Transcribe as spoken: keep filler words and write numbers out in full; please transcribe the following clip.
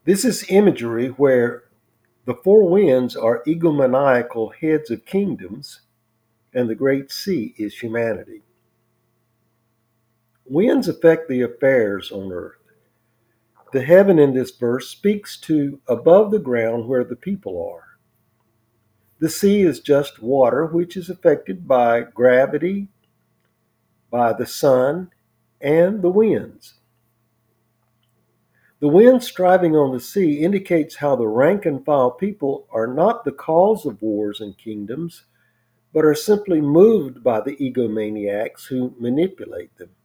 This is imagery where the four winds are egomaniacal heads of kingdoms, and the great sea is humanity. Winds affect the affairs on earth. The heaven in this verse speaks to above the ground where the people are. The sea is just water which is affected by gravity, by the sun, and the winds. The wind striving on the sea indicates how the rank and file people are not the cause of wars and kingdoms, but are simply moved by the egomaniacs who manipulate them.